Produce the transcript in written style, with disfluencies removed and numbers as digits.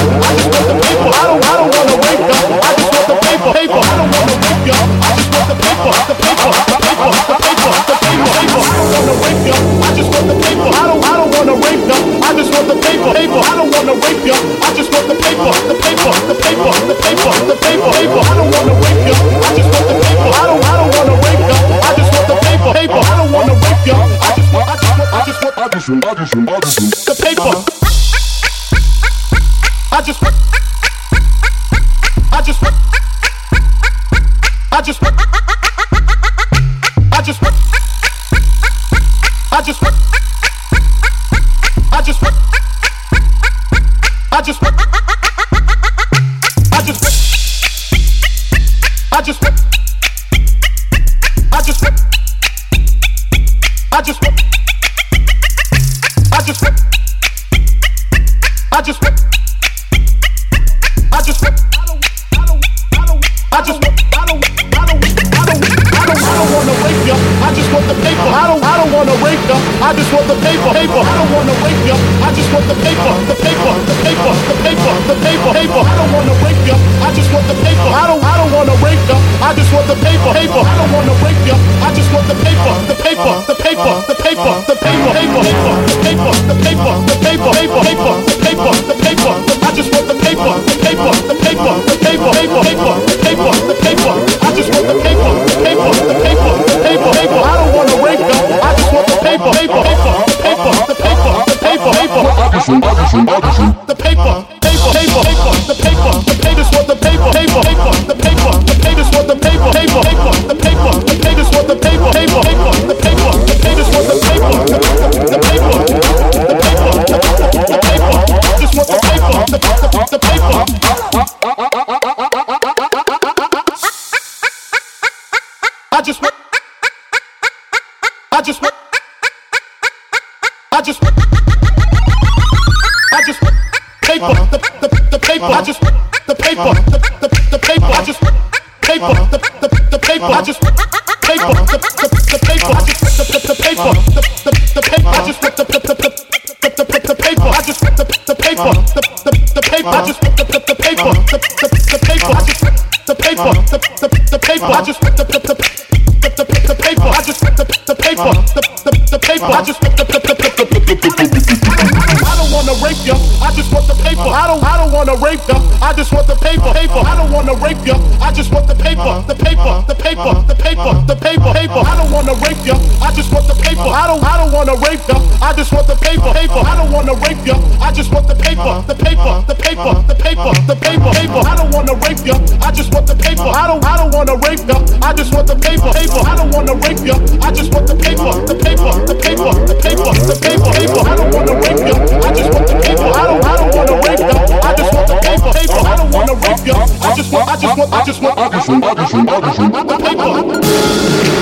I just want the paper. I don't wanna wake up. I just want the paper. Paper. I don't wanna wake up. I just want the paper. The paper. The paper. The paper. The paper. Paper. I don't wanna wake up. I just want the paper. I don't wanna wake up. I just want the paper. Paper. I don't wanna wake up. I just want the paper. The paper. The paper. The paper. The paper. Paper. I don't wanna wake up. I just want the paper. I don't wanna wake up. I just want the paper. Paper. I don't wanna wake up. I just want the paper. I just want the paper.